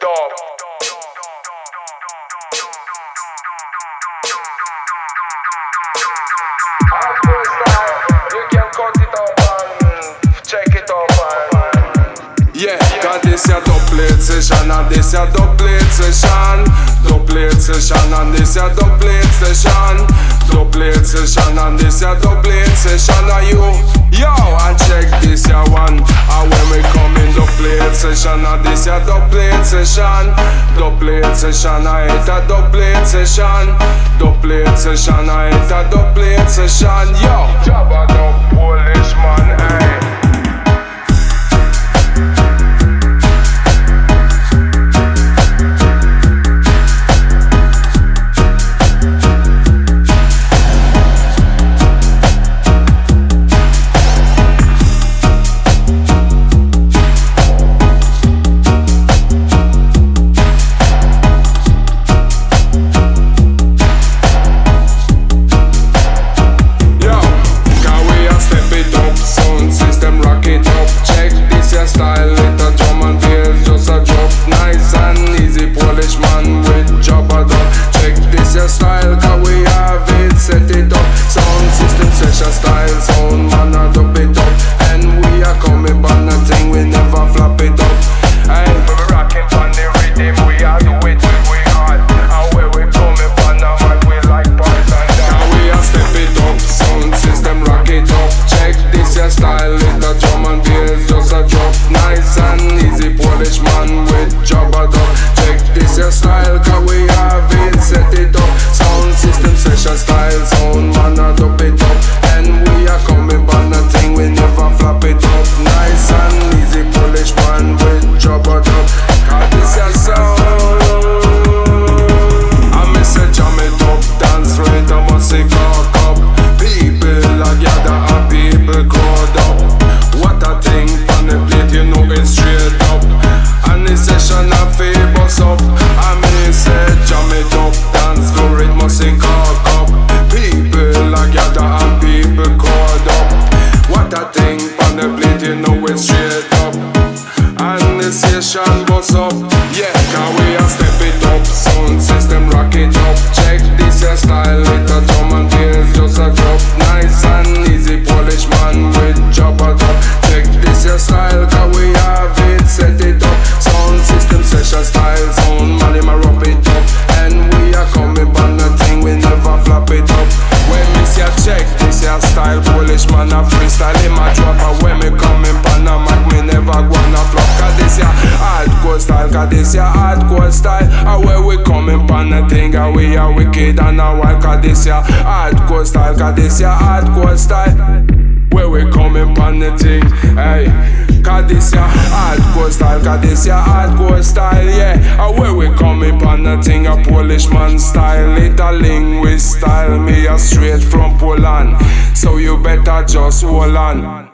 Stop. You can cut it up and check it up and yeah, cause this a double session and this a double session. Double session and this a double session. Double session and this a double session. Are you? Yo, and check this a one. And when we come in double session and this a double session. Double session and it a double session. Double session and it a double session. Yo, Jabba the Polishman, hey. Style, it a drum and bass, just a drop. Nice and easy, Polish man with Jabba dub. Check this your style, cause we have it, set it up. Sound system session style, sound man a dub it up. And we are coming by nothing, we never flap it up. Hey, we rockin' on the rhythm, we are do it when we hot. And where we coming from now, man, we like parts and that. Cause we are step it up, sound system rock it up. Check this your style, it a drum and bass, just a drop. Nice and easy, Polish man with Jabba dub. Check this your style, cause we have it, set it up. Sound system session style, sound man a dub it up. And we are coming by nothing, we never flap it up. Nice and easy, Polish man with Jabba dub. Cause this your sound, I miss a jam it up, dance right, I must say cock up. People are gather and people crowd up. What a thing on the plate, you know it's straight up. And the session a famous up. I mean say jam it up, dance floor it must sing cock up. People are gather and people crowd up. What a thing on the plate, you know it's straight up. And the session bust up. Yeah, cause we a step it up, sound system rock it up. Check this your style, it a drum and bass, just a drop. Nice and easy, Polish man with Jabba dub. Check this your style, cause we have it, set it up. Sound system session style, sound man him a rub it up. And we are coming by nothing, we never flap it up. When me say check this your style, Polish man a freestyle, him a drop. And when me coming pan a mic, me never gonna flop. Cause this your hardcore style, cause this your hardcore style. And where we coming pan a thing, and we are wicked and a wild. Cause this your hardcore style, cause this your hardcore style. Where we coming pan the thing, hey. Cause this your hardcore style, cause this your hardcore style, yeah. And where we coming pan the thing, a Polish man style. It a linguist style, me a straight from Poland. So you better just hold on.